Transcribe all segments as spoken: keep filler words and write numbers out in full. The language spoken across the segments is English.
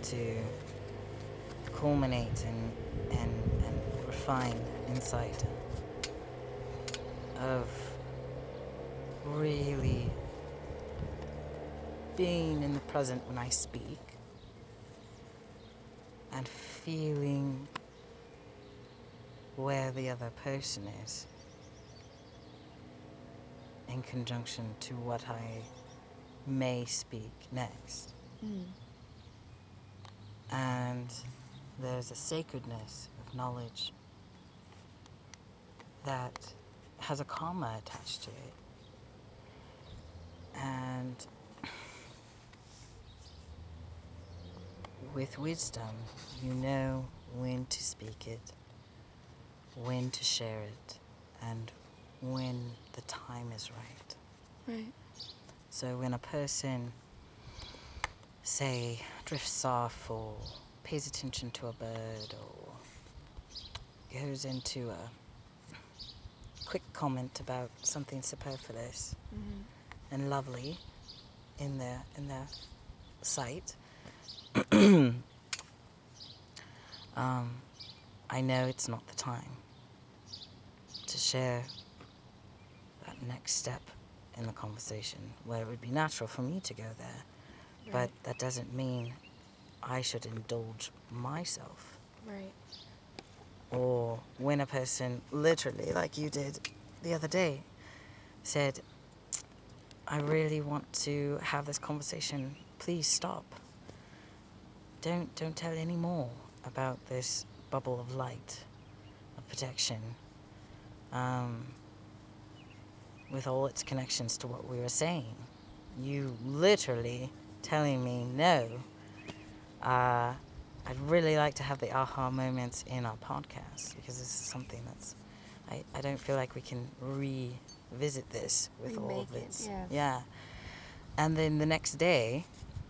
to culminate and and and refine inside of really being in the present when I speak and feeling where the other person is in conjunction to what I may speak next. Mm. And there's a sacredness of knowledge that has a karma attached to it. And with wisdom, you know when to speak it, when to share it, and when the time is right. Right. So when a person, say, drifts off or pays attention to a bird or goes into a quick comment about something superfluous Mm-hmm. and lovely in their in their sight, um, I know it's not the time to share that next step in the conversation where it would be natural for me to go there. Right. But that doesn't mean I should indulge myself. Right. Or when a person, literally, like you did the other day, said, I really want to have this conversation. Please stop. Don't don't tell any more about this bubble of light, of protection, um, with all its connections to what we were saying. You literally telling me no. Uh, I'd really like to have the aha moments in our podcast because this is something that's, I, I don't feel like we can revisit this with all Remake of it, its, yeah. yeah. And then the next day,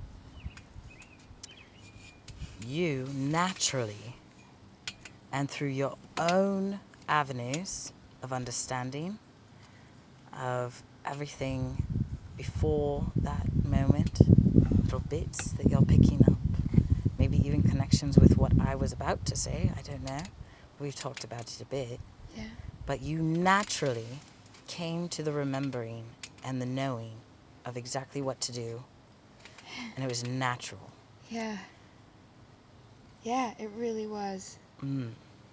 you naturally and through your own avenues of understanding of everything before that moment, little bits that you're picking up, maybe even connections with what I was about to say, I don't know. We've talked about it a bit. Yeah. But you naturally came to the remembering and the knowing of exactly what to do, and it was natural. Yeah. Yeah, it really was. Mm.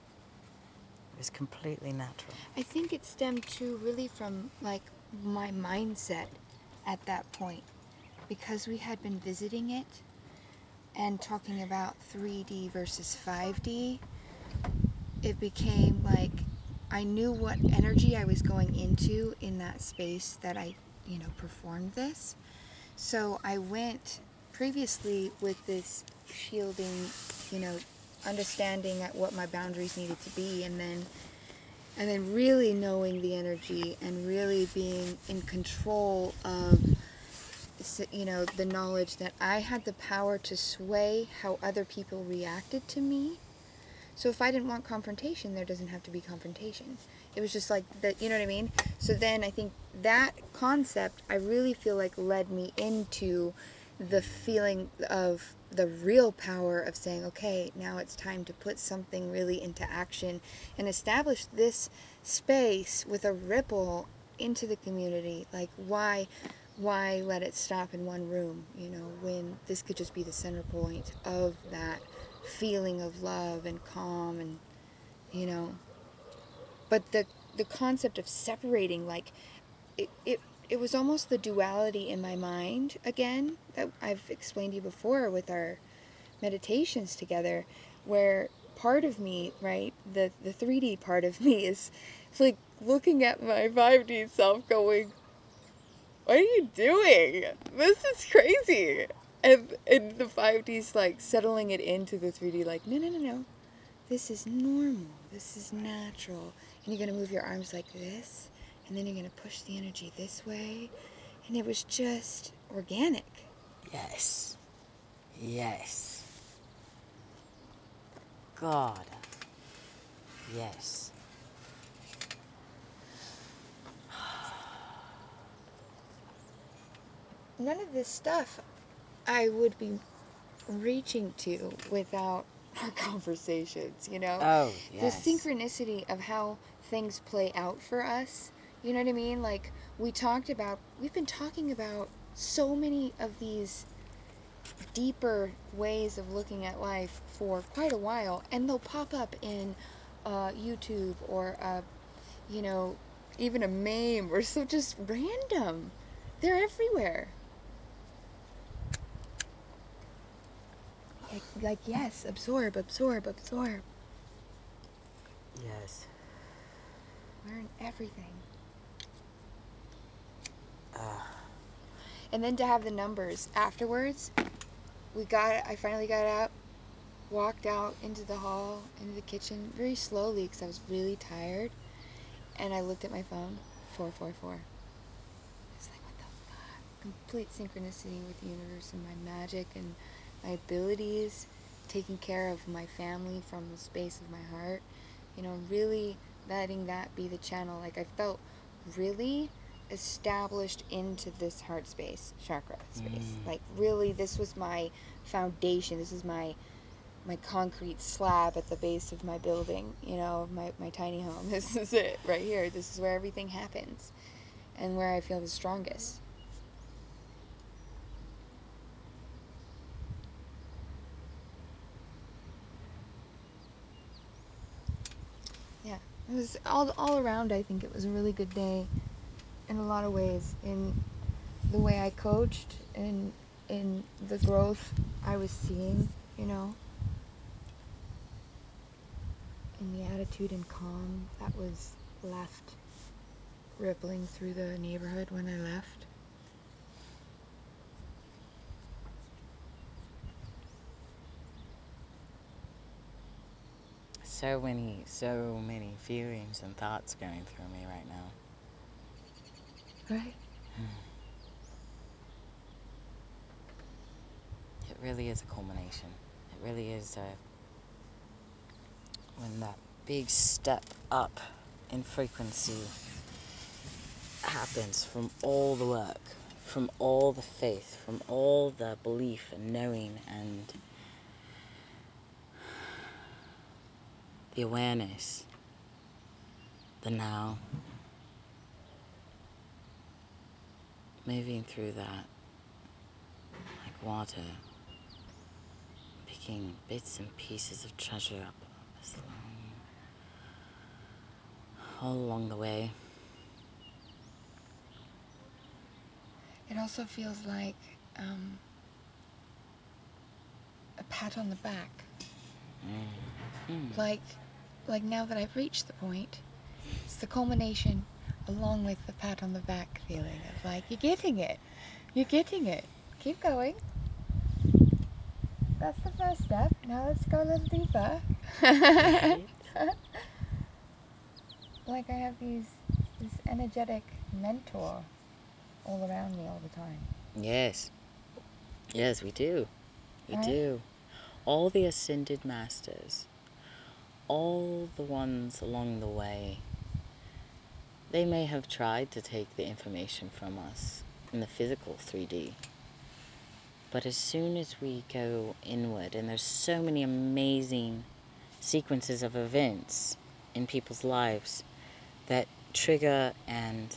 It was completely natural. I think it stemmed too really from like my mindset at that point because we had been visiting it and talking about three D versus five D. It became like I knew what energy I was going into in that space that I, you know, performed this. So I went previously with this shielding, you know, understanding at what my boundaries needed to be, and then and then really knowing the energy and really being in control of, you know, the knowledge that I had the power to sway how other people reacted to me. So if I didn't want confrontation, there doesn't have to be confrontation. It was just like that, you know what I mean? So then I think that concept, I really feel like led me into the feeling of the real power of saying, okay, now it's time to put something really into action and establish this space with a ripple into the community. Like, why why let it stop in one room, you know, when this could just be the center point of that feeling of love and calm, and you know, but the the concept of separating, like it, it it was almost the duality in my mind again that I've explained to you before with our meditations together, where part of me, right, the the three D part of me is like looking at my five D self going, what are you doing? This is crazy. And, and the five D's like settling it into the three D, like, no, no, no, no. This is normal. This is natural. And you're going to move your arms like this, and then you're going to push the energy this way. And it was just organic. Yes. Yes. God. Yes. None of this stuff I would be reaching to without our conversations, you know? Oh, The yes. synchronicity of how things play out for us, you know what I mean? Like, we talked about, we've been talking about so many of these deeper ways of looking at life for quite a while, and they'll pop up in uh, YouTube or, uh, you know, even a meme or so, just random. They're everywhere. Like, like, yes, absorb, absorb, absorb. Yes. Learn everything. Uh, And then to have the numbers afterwards, we got, I finally got out, walked out into the hall, into the kitchen, very slowly because I was really tired. And I looked at my phone, four four four. It's like, what the fuck? Complete synchronicity with the universe and my magic and my abilities, taking care of my family from the space of my heart. You know, really letting that be the channel. Like, I felt really established into this heart space, chakra space. Mm. Like, really, this was my foundation. This is my my concrete slab at the base of my building, you know, my, my tiny home. This is it right here. This is where everything happens and where I feel the strongest. Yeah, it was all all around. I think it was a really good day in a lot of ways, in the way I coached and in the growth I was seeing, you know, in the attitude and calm that was left rippling through the neighborhood when I left. So many, so many feelings and thoughts going through me right now. Right. It really is a culmination. It really is a, when that big step up in frequency happens from all the work, from all the faith, from all the belief and knowing and the awareness, the now, moving through that like water, picking bits and pieces of treasure up all along the way. It also feels like um, a pat on the back. Mm. Mm. Like, like now that I've reached the point, it's the culmination along with the pat on the back feeling of like, you're getting it. You're getting it. Keep going. That's the first step. Now let's go a little deeper. Right? Like I have these, this energetic mentor all around me all the time. Yes. Yes, we do. We Right? do. All the ascended masters, all the ones along the way, they may have tried to take the information from us in the physical three D. But as soon as we go inward, and there's so many amazing sequences of events in people's lives that trigger and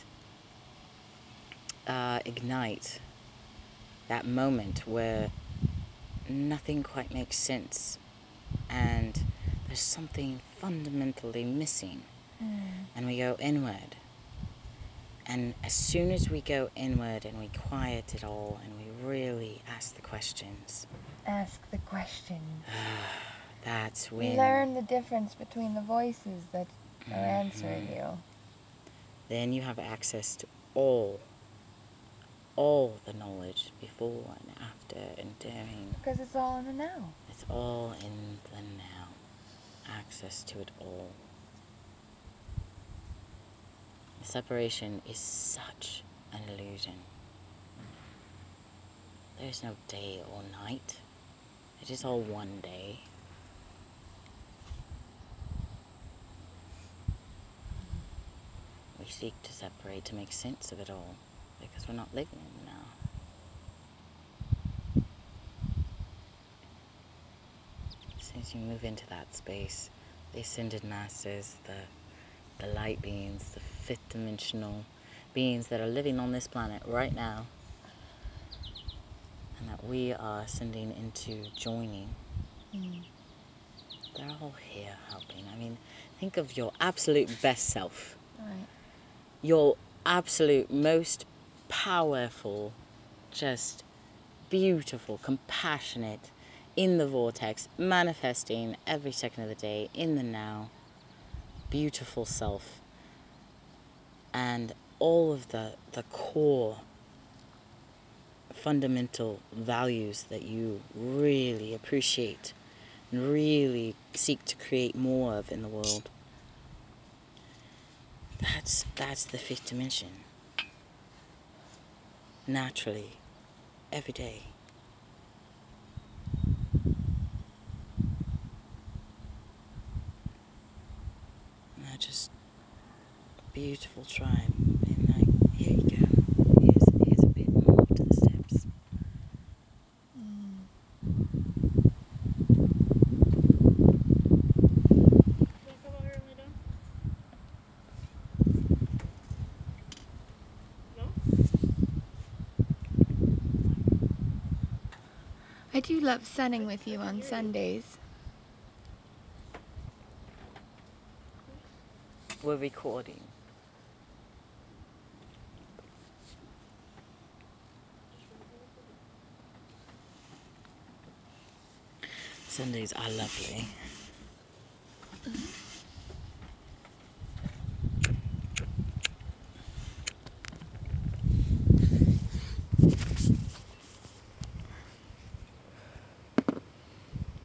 uh, ignite that moment where nothing quite makes sense and there's something fundamentally missing, Mm. and we go inward. And as soon as we go inward and we quiet it all and we really ask the questions, Ask the questions. that's when Learn the difference between the voices that are answering Mhm. you. Then you have access to all, all the knowledge before and after and during. Because it's all in the now. It's all in the now. Access to it all. Separation is such an illusion. There is no day or night. It is all one day. We seek to separate to make sense of it all because we're not living in the now. soon as you move into that space, the ascended masters, the the light beings, the fifth dimensional beings that are living on this planet right now, and that we are ascending into joining. Mm. They're all here helping. I mean, think of your absolute best self. Right. Your absolute most powerful, just beautiful, compassionate, in the vortex, manifesting every second of the day, in the now, beautiful self. And all of the, the core fundamental values that you really appreciate and really seek to create more of in the world. That's that's the fifth dimension. Naturally, every day. And I just beautiful tribe. And like, here you go. Here's here's a bit more to the steps. Mm. I do love sunning with you on Sundays. We're recording. Sundays are lovely.